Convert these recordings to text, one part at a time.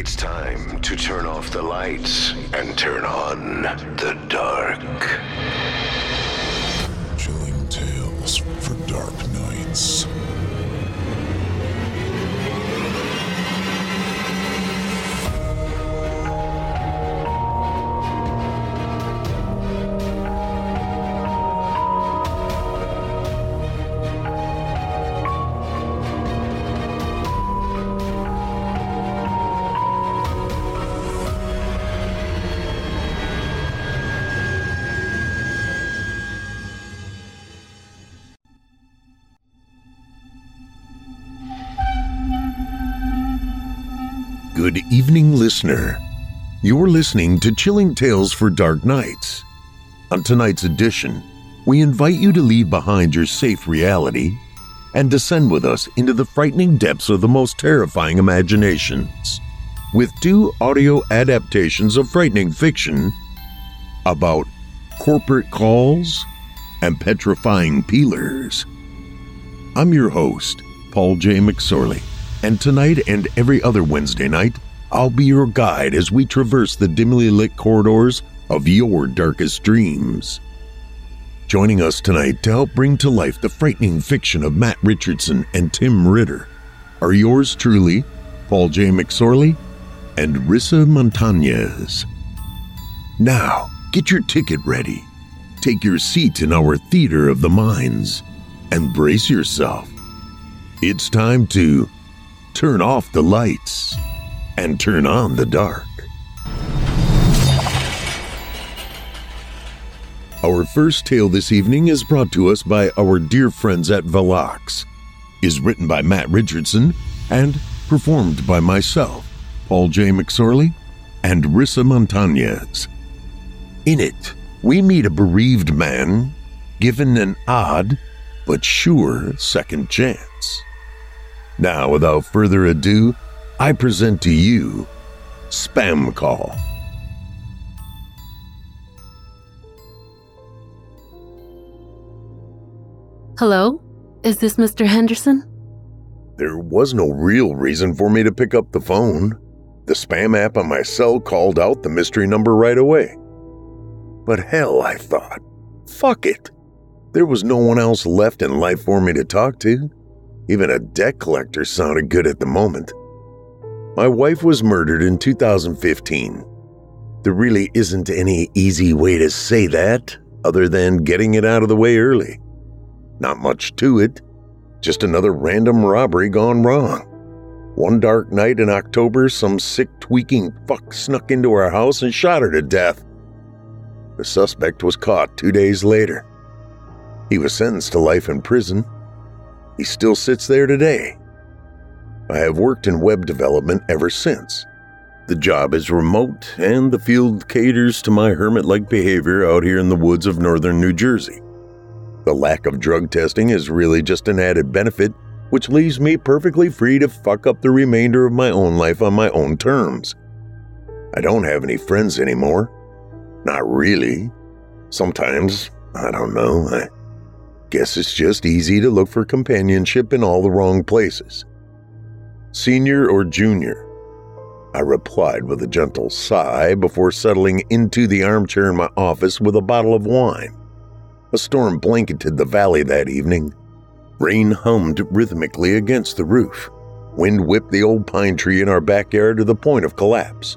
It's time to turn off the lights and turn on the dark. Chilling tales for dark nights. Good evening, listener. You're listening to Chilling Tales for Dark Nights. On tonight's edition, we invite you to leave behind your safe reality and descend with us into the frightening depths of the most terrifying imaginations, with 2 audio adaptations of frightening fiction about corporate calls and petrifying peelers. I'm your host, Paul J. McSorley. And tonight and every other Wednesday night, I'll be your guide as we traverse the dimly lit corridors of your darkest dreams. Joining us tonight to help bring to life the frightening fiction of Matt Richardson and Tim Ritter are yours truly, Paul J. McSorley and Rissa Montañez. Now, get your ticket ready, take your seat in our theater of the minds, and brace yourself. It's time to turn off the lights and turn on the dark. Our first tale this evening is brought to us by our dear friends at Velox, is written by Matt Richardson and performed by myself, Paul J. McSorley, and Rissa Montañez. In it, we meet a bereaved man given an odd but sure second chance. Now, without further ado, I present to you Spam Call. Hello? Is this Mr. Henderson? There was no real reason for me to pick up the phone. The spam app on my cell called out the mystery number right away. But hell, I thought, fuck it. There was no one else left in life for me to talk to. Even a debt collector sounded good at the moment. My wife was murdered in 2015. There really isn't any easy way to say that other than getting it out of the way early. Not much to it, just another random robbery gone wrong. One dark night in October, some sick tweaking fuck snuck into our house and shot her to death. The suspect was caught 2 days later. He was sentenced to life in prison. He still sits there today. I have worked in web development ever since. The job is remote, and the field caters to my hermit-like behavior out here in the woods of northern New Jersey. The lack of drug testing is really just an added benefit, which leaves me perfectly free to fuck up the remainder of my own life on my own terms. I don't have any friends anymore. Not really. Sometimes, I don't know, I guess it's just easy to look for companionship in all the wrong places. Senior or junior? I replied with a gentle sigh before settling into the armchair in my office with a bottle of wine. A storm blanketed the valley that evening. Rain hummed rhythmically against the roof. Wind whipped the old pine tree in our backyard to the point of collapse.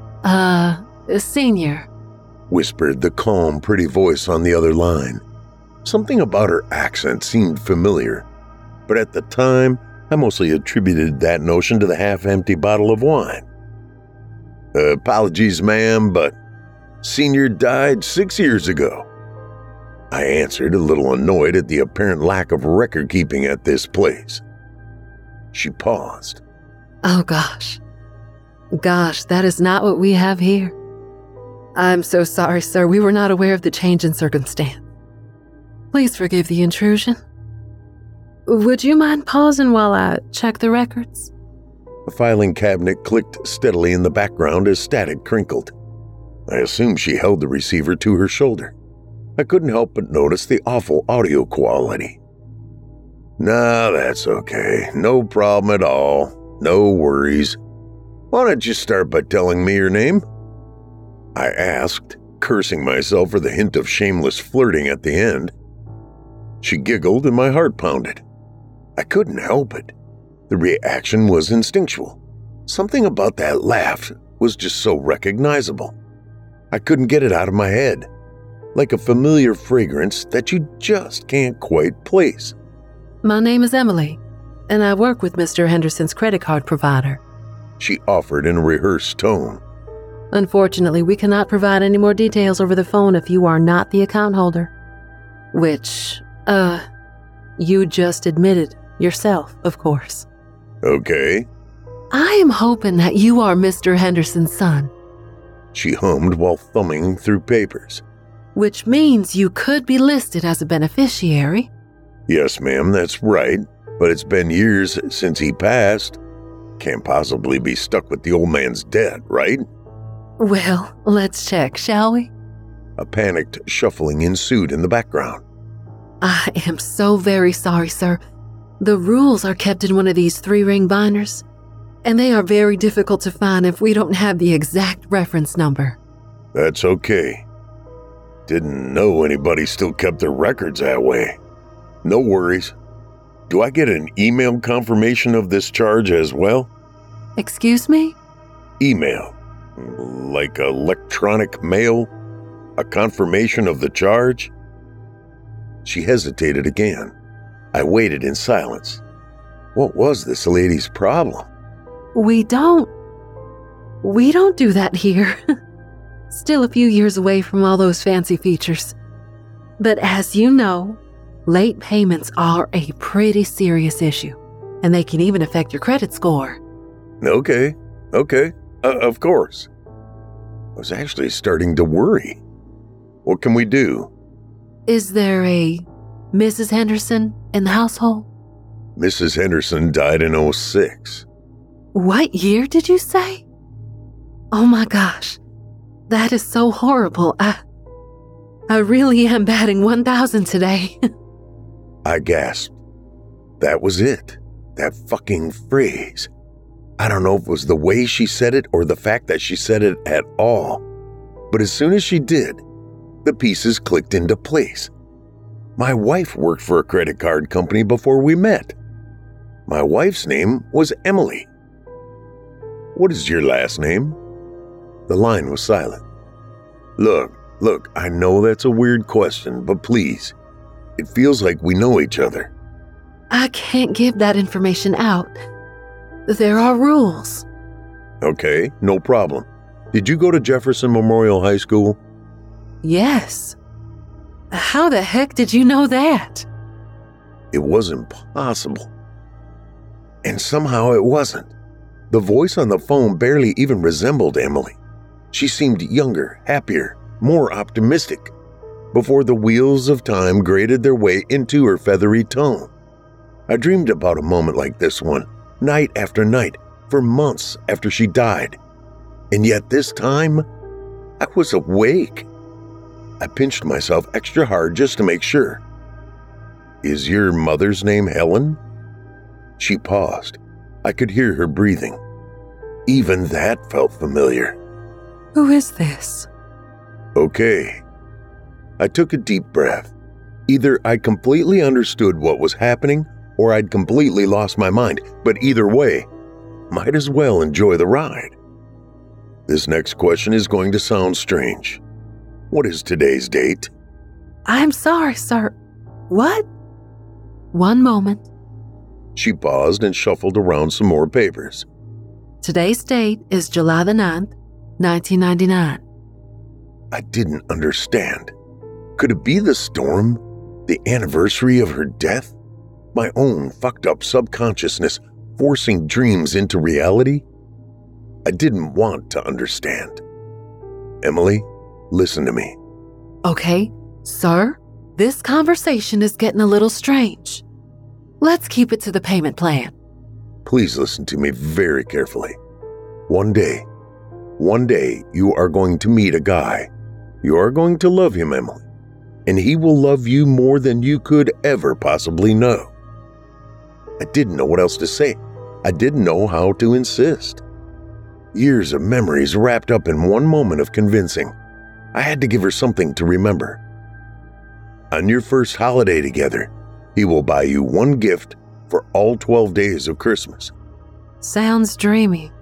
Senior, whispered the calm, pretty voice on the other line. Something about her accent seemed familiar, but at the time, I mostly attributed that notion to the half-empty bottle of wine. Apologies, ma'am, but Senior died 6 years ago. I answered, a little annoyed at the apparent lack of record-keeping at this place. She paused. Oh gosh. Gosh, that is not what we have here. I'm so sorry, sir. We were not aware of the change in circumstance. Please forgive the intrusion. Would you mind pausing while I check the records? A filing cabinet clicked steadily in the background as static crinkled. I assumed she held the receiver to her shoulder. I couldn't help but notice the awful audio quality. Nah, that's okay. No problem at all. No worries. Why don't you start by telling me your name? I asked, cursing myself for the hint of shameless flirting at the end. She giggled and my heart pounded. I couldn't help it. The reaction was instinctual. Something about that laugh was just so recognizable. I couldn't get it out of my head, like a familiar fragrance that you just can't quite place. My name is Emily, and I work with Mr. Henderson's credit card provider. She offered in a rehearsed tone. Unfortunately, we cannot provide any more details over the phone if you are not the account holder. Which, you just admitted yourself, of course. Okay. I am hoping that you are Mr. Henderson's son. She hummed while thumbing through papers. Which means you could be listed as a beneficiary. Yes, ma'am, that's right. But it's been years since he passed. Can't possibly be stuck with the old man's debt, right? Well, let's check, shall we? A panicked shuffling ensued in the background. I am so very sorry, sir. The rules are kept in one of these 3-ring binders, and they are very difficult to find if we don't have the exact reference number. That's okay. Didn't know anybody still kept their records that way. No worries. Do I get an email confirmation of this charge as well? Excuse me? Email. Like electronic mail? A confirmation of the charge? She hesitated again. I waited in silence. What was this lady's problem? We don't do that here. Still a few years away from all those fancy features. But as you know, late payments are a pretty serious issue, and they can even affect your credit score. Okay. Of course. I was actually starting to worry. What can we do? Is there a Mrs. Henderson in the household? Mrs. Henderson died in 2006. What year did you say? Oh my gosh, that is so horrible. I really am batting 1,000 today. I gasped. That was it. That fucking phrase. I don't know if it was the way she said it or the fact that she said it at all. But as soon as she did, the pieces clicked into place. My wife worked for a credit card company before we met. My wife's name was Emily. What is your last name? The line was silent. Look, I know that's a weird question, but please, it feels like we know each other. I can't give that information out. There are rules. Okay, no problem. Did you go to Jefferson Memorial High School? Yes. How the heck did you know that? It wasn't possible. And somehow it wasn't. The voice on the phone barely even resembled Emily. She seemed younger, happier, more optimistic, before the wheels of time grated their way into her feathery tone. I dreamed about a moment like this one, night after night, for months after she died. And yet this time, I was awake. I pinched myself extra hard just to make sure. Is your mother's name Helen? She paused. I could hear her breathing. Even that felt familiar. Who is this? Okay. I took a deep breath. Either I completely understood what was happening or I'd completely lost my mind, but either way, might as well enjoy the ride. This next question is going to sound strange. What is today's date? I'm sorry, sir. What? One moment. She paused and shuffled around some more papers. Today's date is July the 9th, 1999. I didn't understand. Could it be the storm? The anniversary of her death? My own fucked up subconsciousness forcing dreams into reality? I didn't want to understand. Emily, listen to me. Okay, sir, this conversation is getting a little strange. Let's keep it to the payment plan. Please listen to me very carefully. One day, you are going to meet a guy. You are going to love him, Emily, and he will love you more than you could ever possibly know. I didn't know what else to say. I didn't know how to insist. Years of memories wrapped up in one moment of convincing. I had to give her something to remember. On your first holiday together, he will buy you one gift for all 12 days of Christmas. Sounds dreamy.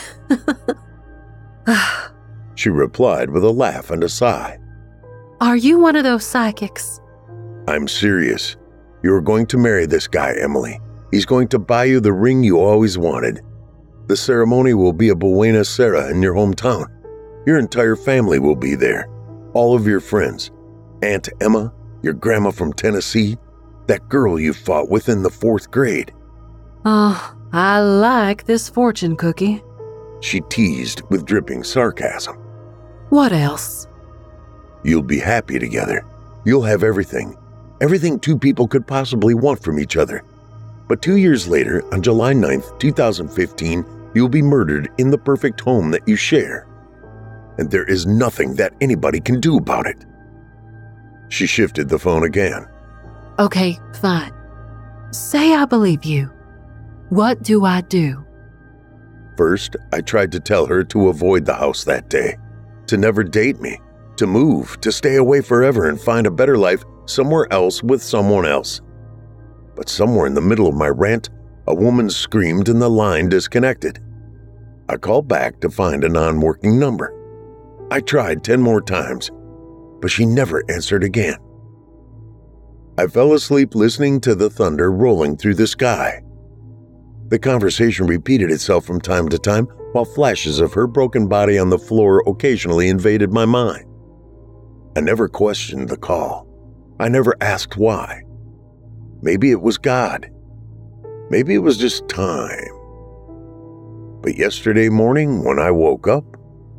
She replied with a laugh and a sigh. Are you one of those psychics? I'm serious. You are going to marry this guy, Emily. He's going to buy you the ring you always wanted. The ceremony will be a Buenos Aires in your hometown. Your entire family will be there. All of your friends. Aunt Emma, your grandma from Tennessee, that girl you fought with in the 4th grade. Oh, I like this fortune cookie. She teased with dripping sarcasm. What else? You'll be happy together. You'll have everything. Everything two people could possibly want from each other. But 2 years later, on July 9th, 2015, you'll be murdered in the perfect home that you share. And there is nothing that anybody can do about it. She shifted the phone again. Okay, fine. Say I believe you. What do I do? First, I tried to tell her to avoid the house that day, to never date me, to move, to stay away forever and find a better life somewhere else with someone else. But somewhere in the middle of my rant, a woman screamed and the line disconnected. I called back to find a non-working number. I tried 10 more times, but she never answered again. I fell asleep listening to the thunder rolling through the sky. The conversation repeated itself from time to time, while flashes of her broken body on the floor occasionally invaded my mind. I never questioned the call. I never asked why. Maybe it was God. Maybe it was just time. But yesterday morning, when I woke up,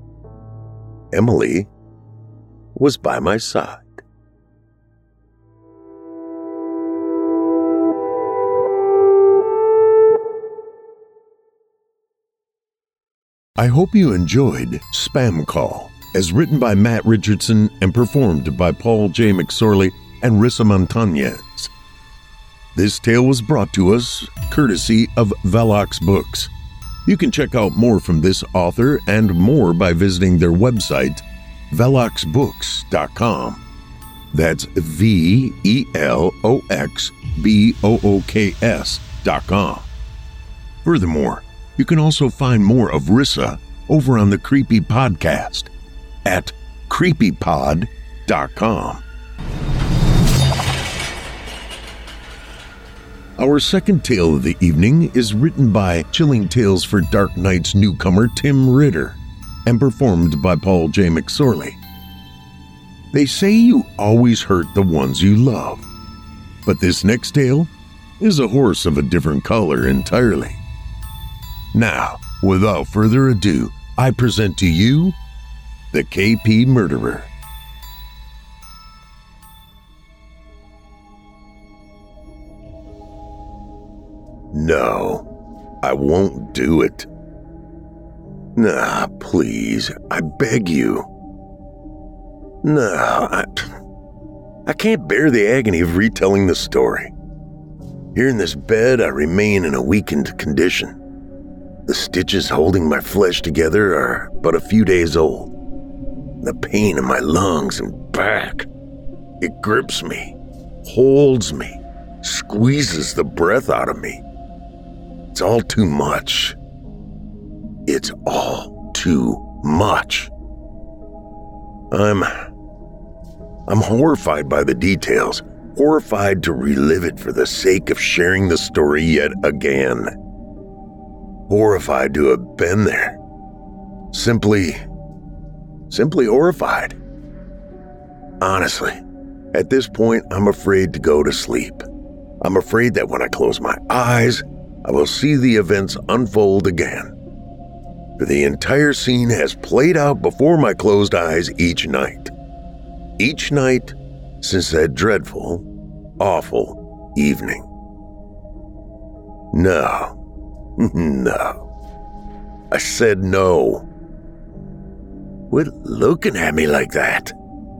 Emily was by my side. I hope you enjoyed Spam Call, as written by Matt Richardson and performed by Paul J. McSorley and Rissa Montañez. This tale was brought to us courtesy of Velox Books. You can check out more from this author and more by visiting their website, veloxbooks.com. That's VELOXBOOKS.com. Furthermore, you can also find more of Rissa over on the Creepy Podcast at creepypod.com. Our second tale of the evening is written by Chilling Tales for Dark Nights newcomer Tim Ritter and performed by Paul J. McSorley. They say you always hurt the ones you love, but this next tale is a horse of a different color entirely. Now, without further ado, I present to you the KP Murderer. No, I won't do it. Nah, please, I beg you. No, I can't bear the agony of retelling the story. Here in this bed, I remain in a weakened condition. The stitches holding my flesh together are but a few days old. The pain in my lungs and back, it grips me, holds me, squeezes the breath out of me. It's all too much. It's all too much. I'm horrified by the details, horrified to relive it for the sake of sharing the story yet again. Horrified to have been there. Simply horrified. Honestly, at this point, I'm afraid to go to sleep. I'm afraid that when I close my eyes, I will see the events unfold again. For the entire scene has played out before my closed eyes each night. Each night since that dreadful, awful evening. No. No. I said no. Quit looking at me like that.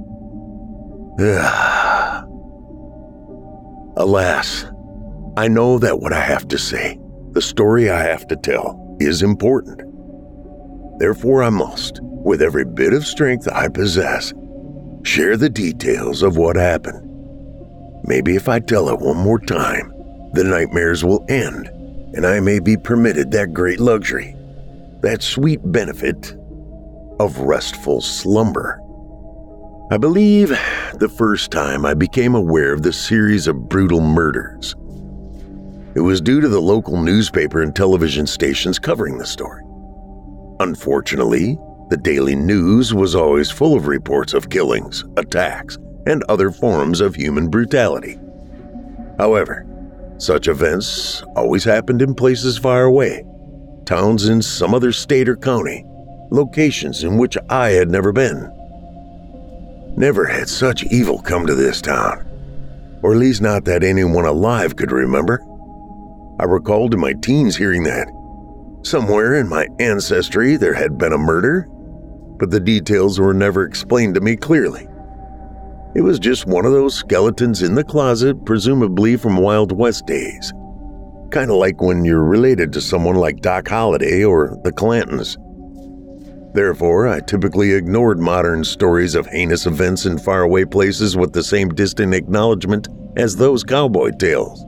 Alas, I know that what I have to say, the story I have to tell, is important. Therefore, I must, with every bit of strength I possess, share the details of what happened. Maybe if I tell it one more time, the nightmares will end, and I may be permitted that great luxury, that sweet benefit of restful slumber. I believe the first time I became aware of the series of brutal murders, it was due to the local newspaper and television stations covering the story. Unfortunately, the daily news was always full of reports of killings, attacks, and other forms of human brutality. However, such events always happened in places far away, towns in some other state or county, locations in which I had never been. Never had such evil come to this town, or at least not that anyone alive could remember. I recalled in my teens hearing that somewhere in my ancestry there had been a murder, but the details were never explained to me clearly. It was just one of those skeletons in the closet, presumably from Wild West days. Kind of like when you're related to someone like Doc Holliday or the Clantons. Therefore, I typically ignored modern stories of heinous events in faraway places with the same distant acknowledgement as those cowboy tales.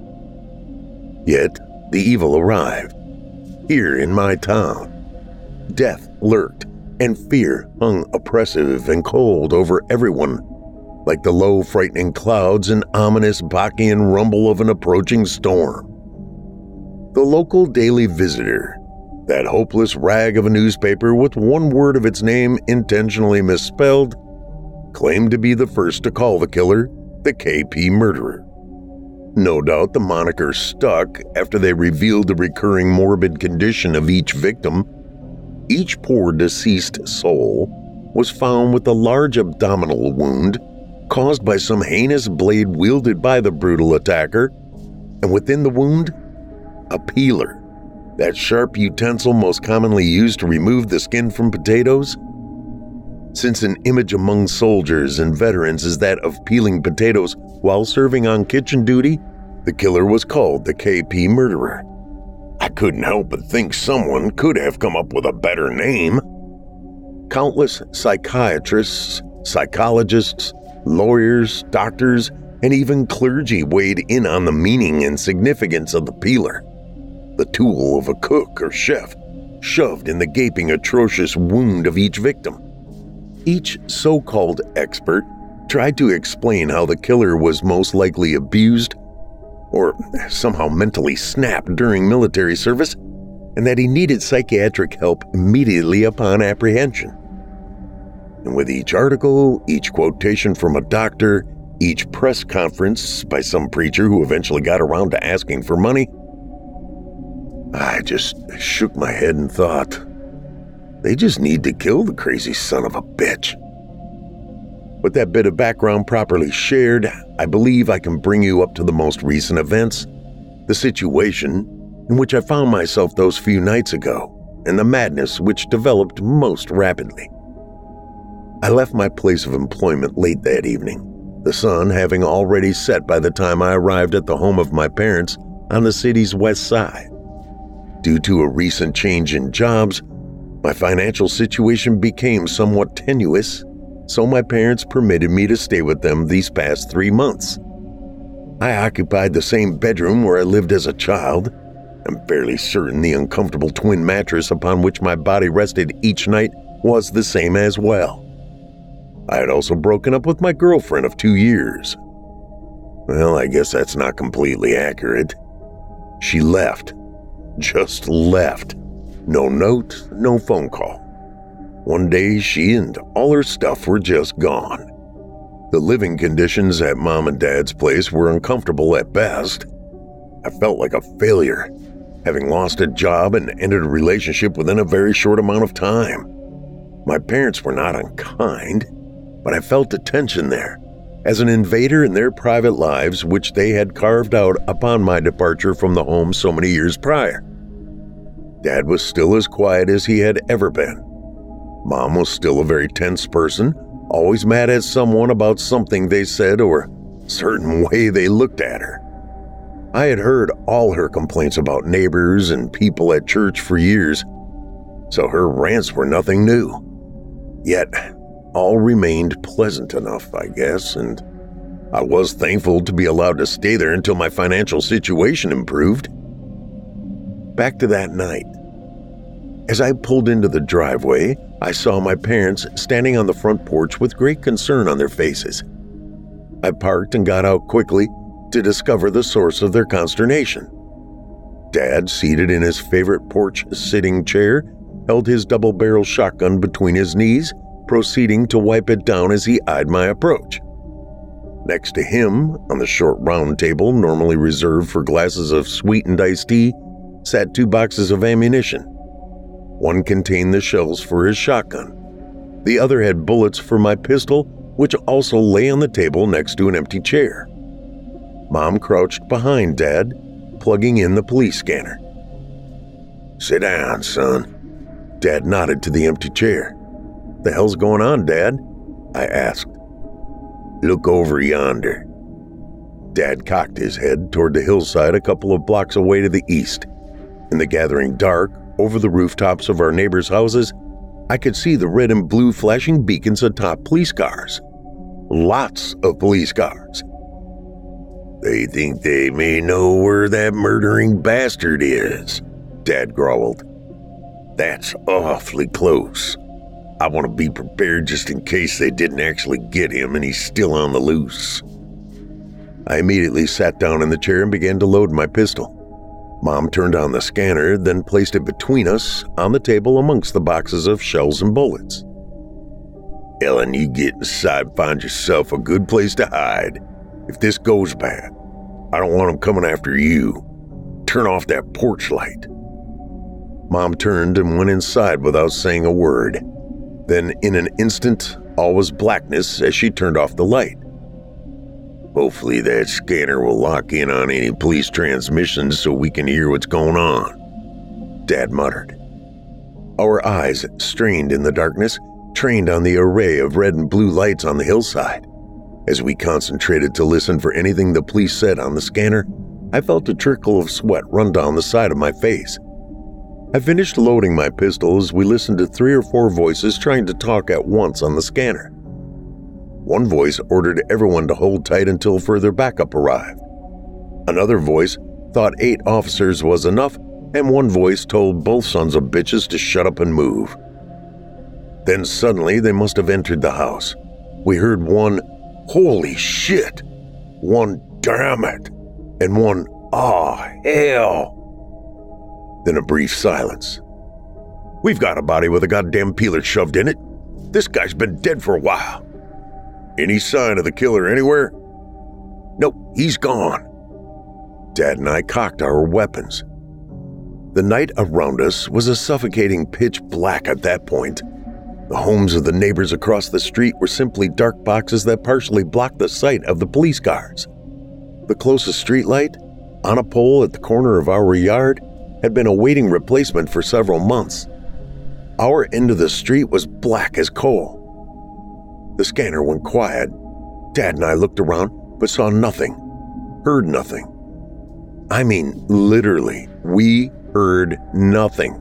Yet, the evil arrived, here in my town. Death lurked, and fear hung oppressive and cold over everyone, like the low, frightening clouds and ominous Bachian rumble of an approaching storm. The local Daily Visitor, that hopeless rag of a newspaper with one word of its name intentionally misspelled, claimed to be the first to call the killer the KP murderer. No doubt the moniker stuck after they revealed the recurring morbid condition of each victim. Each poor deceased soul was found with a large abdominal wound caused by some heinous blade wielded by the brutal attacker, and within the wound, a peeler, that sharp utensil most commonly used to remove the skin from potatoes. Since an image among soldiers and veterans is that of peeling potatoes while serving on kitchen duty, the killer was called the KP murderer. I couldn't help but think someone could have come up with a better name. Countless psychiatrists, psychologists, lawyers, doctors, and even clergy weighed in on the meaning and significance of the peeler, the tool of a cook or chef, shoved in the gaping, atrocious wound of each victim. Each so-called expert tried to explain how the killer was most likely abused or somehow mentally snapped during military service, and that he needed psychiatric help immediately upon apprehension. And with each article, each quotation from a doctor, each press conference by some preacher who eventually got around to asking for money, I just shook my head and thought, they just need to kill the crazy son of a bitch. With that bit of background properly shared, I believe I can bring you up to the most recent events, the situation in which I found myself those few nights ago, and the madness which developed most rapidly. I left my place of employment late that evening, the sun having already set by the time I arrived at the home of my parents on the city's west side. Due to a recent change in jobs, my financial situation became somewhat tenuous, so my parents permitted me to stay with them these past 3 months. I occupied the same bedroom where I lived as a child. I'm fairly certain the uncomfortable twin mattress upon which my body rested each night was the same as well. I had also broken up with my girlfriend of 2 years. Well, I guess that's not completely accurate. She left. Just left. No note, no phone call. One day, she and all her stuff were just gone. The living conditions at Mom and Dad's place were uncomfortable at best. I felt like a failure, having lost a job and ended a relationship within a very short amount of time. My parents were not unkind, but I felt the tension there, as an invader in their private lives which they had carved out upon my departure from the home so many years prior. Dad was still as quiet as he had ever been. Mom was still a very tense person, always mad at someone about something they said or a certain way they looked at her. I had heard all her complaints about neighbors and people at church for years, so her rants were nothing new. Yet, all remained pleasant enough, I guess, and I was thankful to be allowed to stay there until my financial situation improved. Back to that night. As I pulled into the driveway, I saw my parents standing on the front porch with great concern on their faces. I parked and got out quickly to discover the source of their consternation. Dad, seated in his favorite porch sitting chair, held his double-barrel shotgun between his knees, proceeding to wipe it down as he eyed my approach. Next to him, on the short round table normally reserved for glasses of sweetened iced tea, sat 2 boxes of ammunition. One contained the shells for his shotgun. The other had bullets for my pistol, which also lay on the table next to an empty chair. Mom crouched behind Dad, plugging in the police scanner. "Sit down, son." Dad nodded to the empty chair. "The hell's going on, Dad?" I asked. "Look over yonder." Dad cocked his head toward the hillside a couple of blocks away to the east. In the gathering dark, over the rooftops of our neighbors' houses, I could see the red and blue flashing beacons atop police cars. Lots of police cars. "They think they may know where that murdering bastard is," Dad growled. "That's awfully close. I want to be prepared just in case they didn't actually get him and he's still on the loose." I immediately sat down in the chair and began to load my pistol. Mom turned on the scanner, then placed it between us on the table amongst the boxes of shells and bullets. "Ellen, you get inside and find yourself a good place to hide. If this goes bad, I don't want them coming after you. Turn off that porch light." Mom turned and went inside without saying a word. Then, in an instant, all was blackness as she turned off the light. "Hopefully that scanner will lock in on any police transmissions so we can hear what's going on," Dad muttered. Our eyes, strained in the darkness, trained on the array of red and blue lights on the hillside. As we concentrated to listen for anything the police said on the scanner, I felt a trickle of sweat run down the side of my face. I finished loading my pistol as we listened to 3 or 4 voices trying to talk at once on the scanner. One voice ordered everyone to hold tight until further backup arrived. Another voice thought 8 officers was enough, and one voice told both sons of bitches to shut up and move. Then suddenly they must have entered the house. We heard one, "Holy shit!" one, "Damn it!" and one, "Aw, hell!" Then a brief silence. "We've got a body with a goddamn peeler shoved in it. This guy's been dead for a while." "Any sign of the killer anywhere?" "Nope, he's gone." Dad and I cocked our weapons. The night around us was a suffocating pitch black at that point. The homes of the neighbors across the street were simply dark boxes that partially blocked the sight of the police cars. The closest streetlight, on a pole at the corner of our yard, had been awaiting replacement for several months. Our end of the street was black as coal. The scanner went quiet. Dad and I looked around, but saw nothing, heard nothing. I mean, literally, we heard nothing.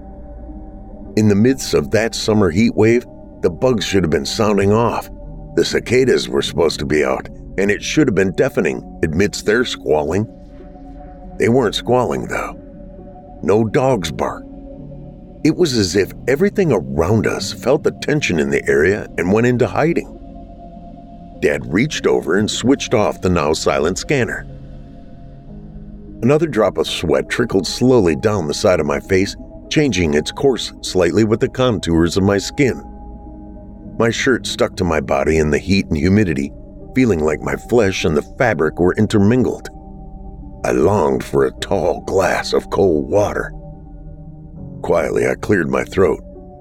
In the midst of that summer heat wave, the bugs should have been sounding off. The cicadas were supposed to be out, and it should have been deafening amidst their squalling. They weren't squalling, though. No dogs barked. It was as if everything around us felt the tension in the area and went into hiding. Dad reached over and switched off the now silent scanner. Another drop of sweat trickled slowly down the side of my face, changing its course slightly with the contours of my skin. My shirt stuck to my body in the heat and humidity, feeling like my flesh and the fabric were intermingled. I longed for a tall glass of cold water. Quietly, I cleared my throat.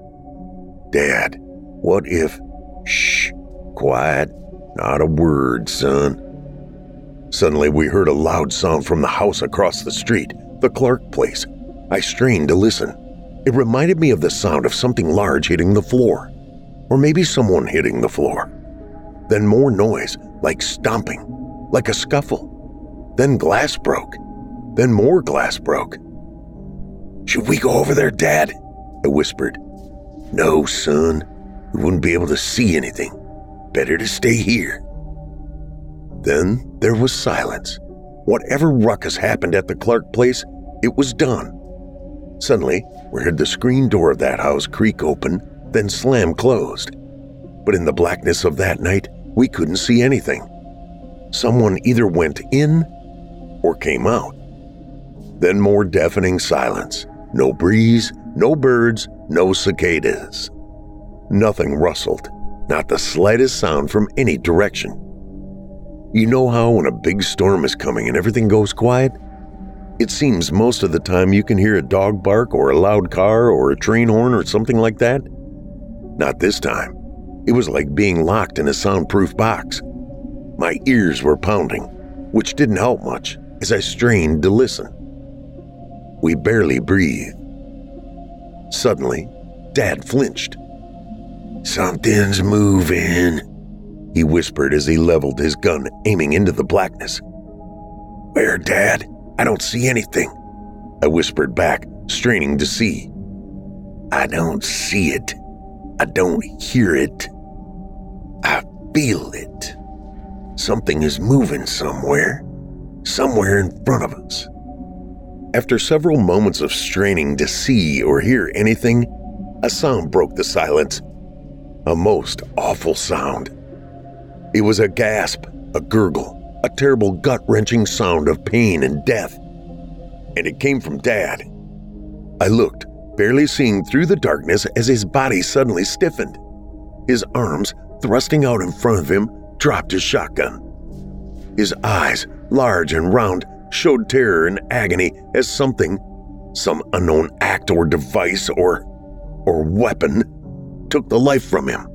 "Dad, what if—" "Shh, quiet, not a word, son." Suddenly, we heard a loud sound from the house across the street, the Clark place. I strained to listen. It reminded me of the sound of something large hitting the floor, or maybe someone hitting the floor. Then more noise, like stomping, like a scuffle. Then glass broke. Then more glass broke. "Should we go over there, Dad?" I whispered. No, son, we wouldn't be able to see anything. Better to stay here. Then there was silence. Whatever ruckus happened at the Clark place, it was done. Suddenly, we heard the screen door of that house creak open, then slam closed. But in the blackness of that night, we couldn't see anything. Someone either went in or came out. Then more deafening silence. No breeze, no birds, no cicadas. Nothing rustled, not the slightest sound from any direction. You know how when a big storm is coming and everything goes quiet? It seems most of the time you can hear a dog bark or a loud car or a train horn or something like that. Not this time. It was like being locked in a soundproof box. My ears were pounding, which didn't help much as I strained to listen. We barely breathed. Suddenly, Dad flinched. "Something's moving," he whispered as he leveled his gun, aiming into the blackness. "Where, Dad? I don't see anything," I whispered back, straining to see. "I don't see it. I don't hear it. I feel it. Something is moving somewhere in front of us." After several moments of straining to see or hear anything, a sound broke the silence. A most awful sound. It was a gasp, a gurgle, a terrible gut-wrenching sound of pain and death. And it came from Dad. I looked, barely seeing through the darkness as his body suddenly stiffened. His arms, thrusting out in front of him, dropped his shotgun. His eyes, large and round, showed terror and agony as something, some unknown act or device or weapon, took the life from him.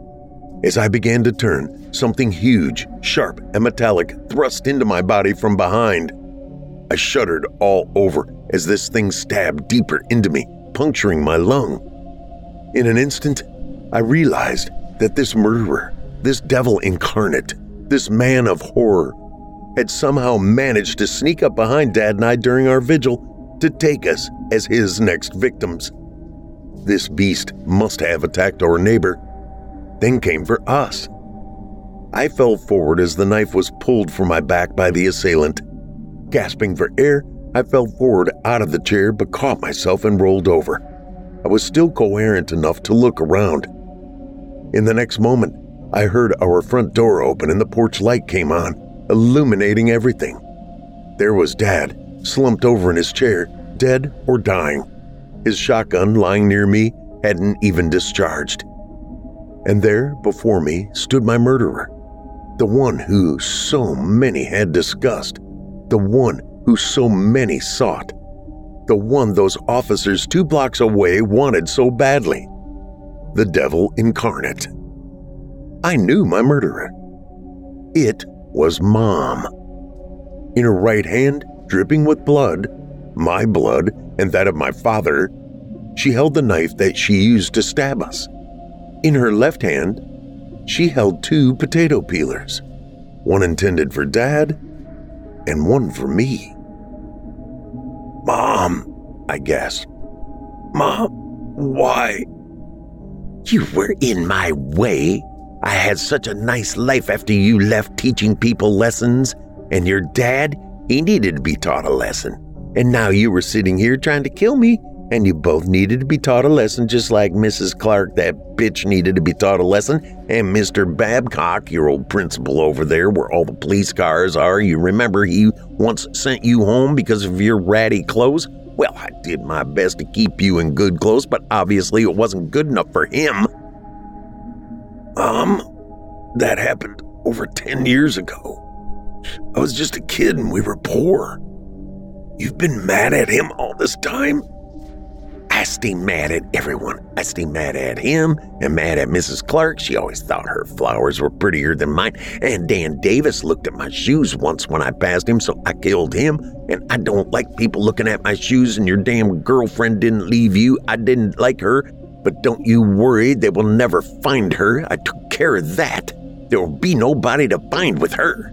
As I began to turn, something huge, sharp, and metallic thrust into my body from behind. I shuddered all over as this thing stabbed deeper into me, puncturing my lung. In an instant, I realized that this murderer, this devil incarnate, this man of horror, had somehow managed to sneak up behind Dad and I during our vigil to take us as his next victims. This beast must have attacked our neighbor, then came for us. I fell forward as the knife was pulled from my back by the assailant. Gasping for air, I fell forward out of the chair but caught myself and rolled over. I was still coherent enough to look around. In the next moment, I heard our front door open and the porch light came on, illuminating everything. There was Dad, slumped over in his chair, dead or dying. His shotgun, lying near me, hadn't even discharged. And there, before me, stood my murderer, the one who so many had discussed, the one who so many sought, the one those officers 2 blocks away wanted so badly, the devil incarnate. I knew my murderer. It was Mom. In her right hand, dripping with blood, my blood and that of my father, she held the knife that she used to stab us. In her left hand, she held 2 potato peelers, one intended for Dad and one for me. "Mom," I gasped. "Mom, why?" "You were in my way. I had such a nice life after you left teaching people lessons, and your dad, he needed to be taught a lesson. And now you were sitting here trying to kill me, and you both needed to be taught a lesson just like Mrs. Clark, that bitch, needed to be taught a lesson, and Mr. Babcock, your old principal over there where all the police cars are. You remember he once sent you home because of your ratty clothes? Well, I did my best to keep you in good clothes, but obviously it wasn't good enough for him." "Mom, that happened over 10 years ago. I was just a kid and we were poor. You've been mad at him all this time?" "I stay mad at everyone. I stay mad at him and mad at Mrs. Clark. She always thought her flowers were prettier than mine. And Dan Davis looked at my shoes once when I passed him, so I killed him. And I don't like people looking at my shoes, and your damn girlfriend didn't leave you. I didn't like her. But don't you worry, they will never find her. I took care of that. There will be nobody to find with her."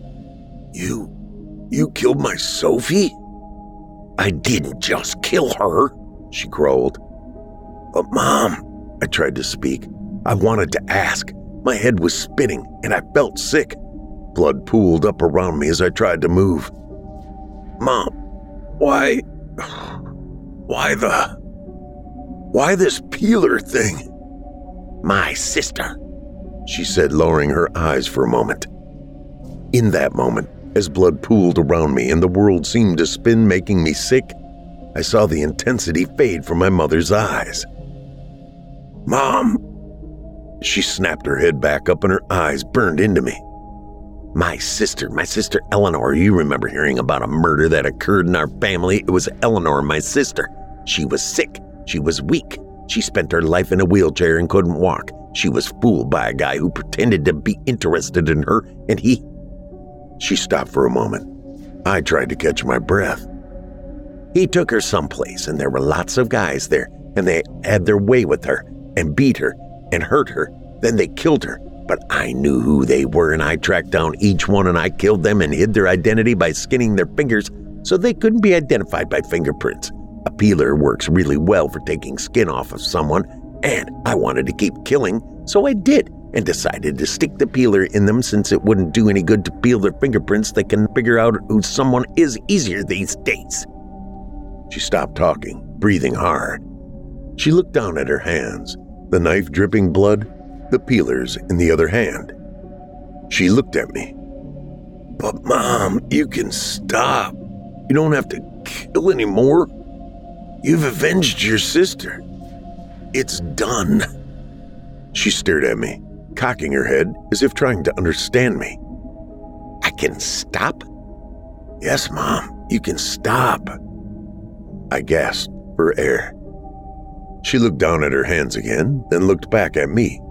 You killed my Sophie?" "I didn't just kill her," she growled. "But Mom, I tried to speak. I wanted to ask. My head was spinning, and I felt sick. Blood pooled up around me as I tried to move. Mom, why this peeler thing? My sister, she said, lowering her eyes for a moment. In that moment, as blood pooled around me and the world seemed to spin, making me sick, I saw the intensity fade from my mother's eyes. Mom! She snapped her head back up and her eyes burned into me. My sister Eleanor, you remember hearing about a murder that occurred in our family. It was Eleanor, my sister. She was sick. She was weak. She spent her life in a wheelchair and couldn't walk. She was fooled by a guy who pretended to be interested in her, and he... She stopped for a moment. I tried to catch my breath. He took her someplace, and there were lots of guys there, and they had their way with her, and beat her, and hurt her. Then they killed her. But I knew who they were, and I tracked down each one, and I killed them and hid their identity by skinning their fingers so they couldn't be identified by fingerprints. A peeler works really well for taking skin off of someone, and I wanted to keep killing, so I did, and decided to stick the peeler in them since it wouldn't do any good to peel their fingerprints. They can figure out who someone is easier these days. She stopped talking, breathing hard. She looked down at her hands, the knife dripping blood, the peelers in the other hand. She looked at me. But Mom, you can stop. You don't have to kill anymore. You've avenged your sister. It's done. She stared at me, cocking her head as if trying to understand me. I can stop? Yes, Mom, you can stop. I gasped for air. She looked down at her hands again, then looked back at me.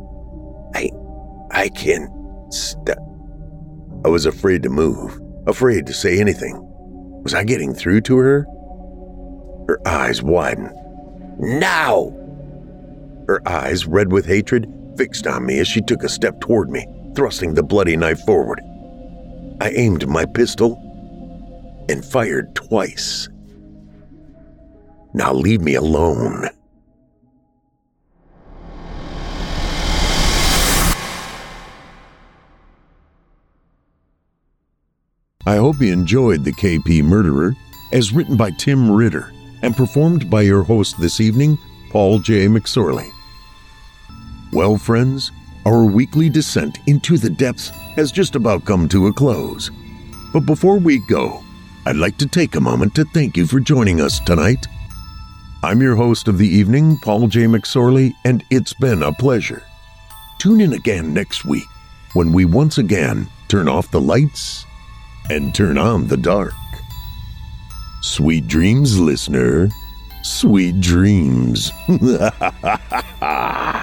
I can stop. I was afraid to move, afraid to say anything. Was I getting through to her? Her eyes widened. Now! Her eyes, red with hatred, fixed on me as she took a step toward me, thrusting the bloody knife forward. I aimed my pistol and fired twice. Now leave me alone. I hope you enjoyed The KP Murderer, as written by Tim Ritter and performed by your host this evening, Paul J. McSorley. Well, friends, our weekly descent into the depths has just about come to a close. But before we go, I'd like to take a moment to thank you for joining us tonight. I'm your host of the evening, Paul J. McSorley, and it's been a pleasure. Tune in again next week when we once again turn off the lights and turn on the dark. Sweet dreams, listener. Sweet dreams.